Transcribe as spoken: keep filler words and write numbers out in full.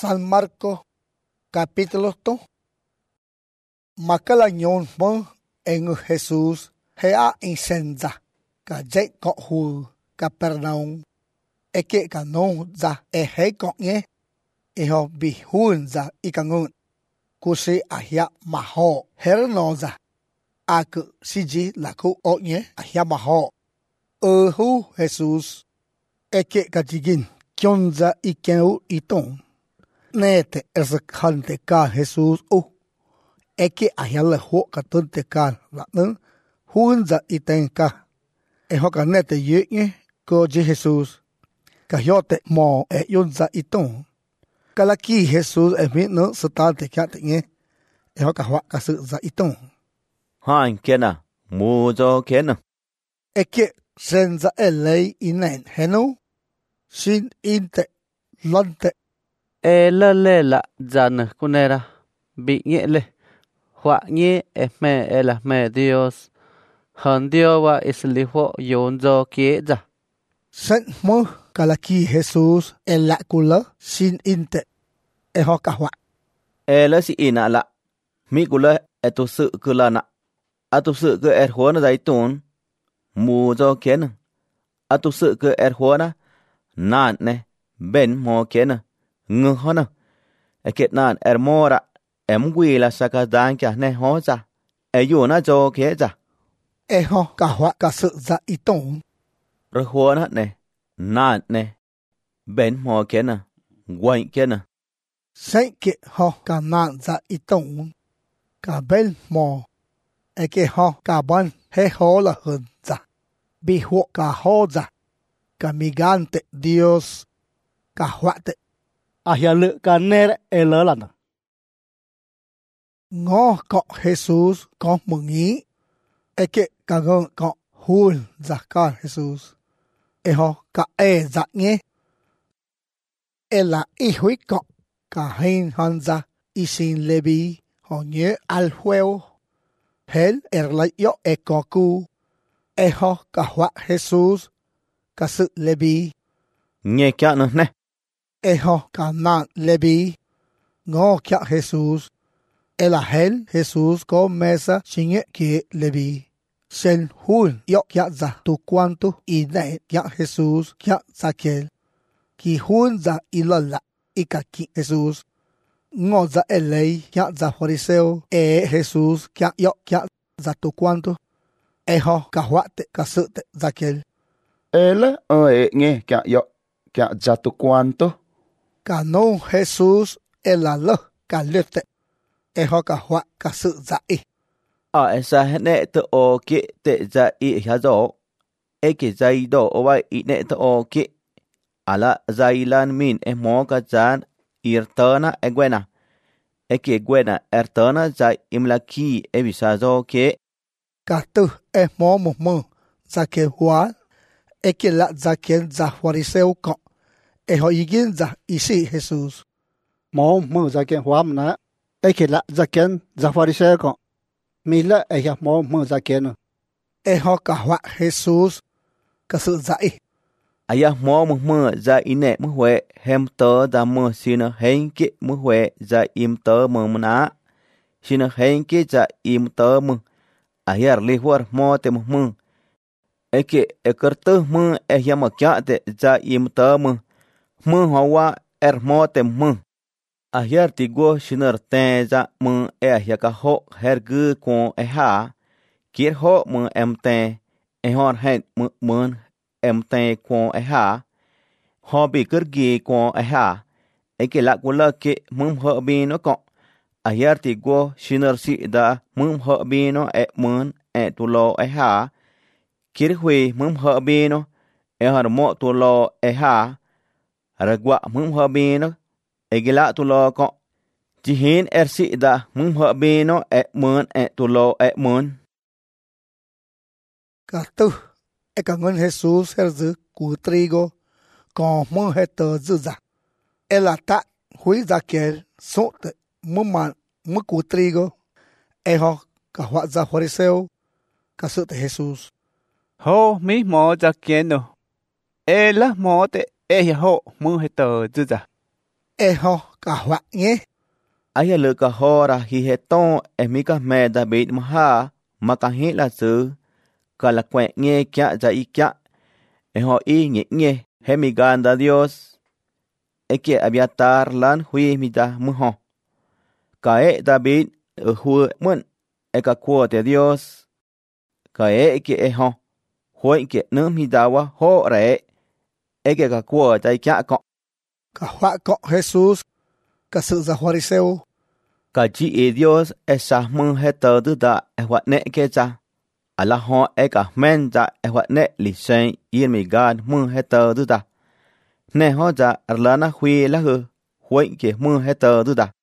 San Marcos, capítulo dos. Macala nhon mơ en Jesús hea incenza, ca dạy cọ hù Capernaum, e kệ ca nông ra e hei cọ nhé, e ho bị hùn ra y ca ngôn, cú sĩ a hia mà họ her nò ra, a cự si ji là cụ ọ nhé a hia mà họ, ơ hù Jesús, e kệ ca jigin, kion ra y kêu y tông, nè te er sa khan te ka Jesús u, e kệ a hia là hộ ca tôn te ka là nâng, hùn ra y tên ka, e ho ca nè te yế nhé, cô ji Jesús, ca hiyo te mò e yon ra y tông, ca la ki Jesús e mi nâng sa ta te kia te nhé, e ho ca hoa ca sự ra y tông. Hoan kia nà, mù cho kia nà. E kệ sen ra e lấy y nèn henu, xin in te, lon te, E lơ lê lạ dàn cô nè ra, bị nhẹ lê, họa nhẹ e mẹ e là mẹ Dios, hòn Dios wa isli hộ yôn do kia ra. sen mơ ca la ki Jesús e lạ cu lơ, xin in te, e ho ca hoa. E lỡ si ina lạ. Mi cụ lỡ e tu sự cư là nạ. A tu sự cư e hua na dạy tùn. Mù cho kia nà. A tu sự cư e hua na. Nàn nè. Ben mò kia nà. Ngư hò nà. E kiệt nàn er mò ra. Em quy là sa ca đàn kia nè hò ra. E yu na cho kia ra. E ho ca hoa ca sự ra y tông, Rồi hua na nè. Nàn nè. Ben mò kia nà. Quay kia nà. sen kệ ho ca nạn ra y tông, ca bên mò, e kệ ho ca ban he ho là hơn ra, bị hộ ca ho ra, ca mi gan te Dios, ca hoa te, a hia lự ca nè e lỡ là nè. ngó cọ Jesús có mừng ý, e kệ ca ngơ cọ hùn ra ca Jesús, e ho ca e ra nghe, e là y huy cọ, ca hình hòn ra, y xin Levi, họ nhớ Alfeo, hel er la yo e cọ cu, e ho ca hoa Jesús, ca sự Levi, Nghe kia nà nè. e ho ca nạn Levi, ngó kia Jesús, e là hel Jesús có mesa xin nhẹ kia Levi, sen hùn yo kia ra tu quan tu y nè kia Jesús kia ra kia, ki hùn ra y la la, y ca ki Jesús, ngó ra e lei kia ra fariseo, e Jesús kia yo kia ra tu quan tu, e ho ca hoa te ca sự te ra kia, E lỡ ơ e nghe kạ yo, kạ ja tu quan tu. ca nô Jesús e là lơ ca luyện te, e ho ca hoa ca sự ra y, À e sa hết nè tự ô kị tệ ra y hả dỗ. E kì dây đổ ô bay y nè tự ô kị. À la dây lan min e mô ca dàn ir tơ na e gwen à. E kì gwen à er tơ na dây im la ki e bị sa dỗ kị. ca tư e mô mô mơ ra kia hoa, e kia lạ ra kia ra fariseo cọ, e ho y gin ra y si Jesús, Mô mơ ra kiện hóa mà nè. E kì lạ ra kiện ra pha đi xe con. Mi lỡ e hia mô mơ ra kiện nè. e ho ca hoa Jesús, ca sự ra y, À ya mô mơ mơ ra y nè mơ huệ hem tơ da mơ xin hên kị mơ huệ ra im tơ mơ mơ ná. Xin hên kị ra im tơ mơ. À ya li huar mô tê mơ mơ. E kị e cër tơ mơ e hia mơ kia tê ra im tơ mơ. Mơ hoa wa er mô tê mơ. À ya tì gô xin er tê ra mơ e hia ca hộ her gư con e ha. Kiết hộ mơ em tê. E hòn hẹn mơ mơ em tê con e ha. Họ bị cër ghi con e ha. E kị lạc của lơ kị mơ hợ bì nó cọ. À ya tì gô xin er sĩ da mơ hợ bì nó e mơ e tu lô e ha. Kiết huy mơ hợ bì nó e hòn mộ tu lô e ha. Ra quạ mơ hợ bì nó e kị lạc tu lô cọ. Chỉ hiến er sĩ da mơ hợ bì nó e mơ e tu lô e mơ. ca tư e ca ngân Jesús her giữ củ trigo, còn mơ he tờ giữ ra, e là tạ húi ra kia số te mơ mạn mơ củ trigo, e ho ca hoa ra fariseo, ca sự te Jesús, Hô mi mò ra kia nô. E lỡ mò te e hia hộ mơ hệ tờ dư ra. e ho cả hoa nhé. Ai lựa cả ho ra hi he to em mi cả mẹ David mà ha mà cả hi là sự cả là quẹt nghe kia ra y kia em họ y nghe nghe he mi gan da Dios e que Abiatar lan hui mi da mu ho cả e David ở hu mun e cả của de Dios cả e que e ho hui que nữ mi da wa ho re e que cả của da kia có Cả hoa có Jesus, cả sự giả Pharisêu, cả chi e Dios e sa mun he tờ du da e wa ne ke cha ala ho e cả men da e wa ne li sen yin mi gan mun he tờ du da ne ho da arlana hui la hu hui que mun he tờ du da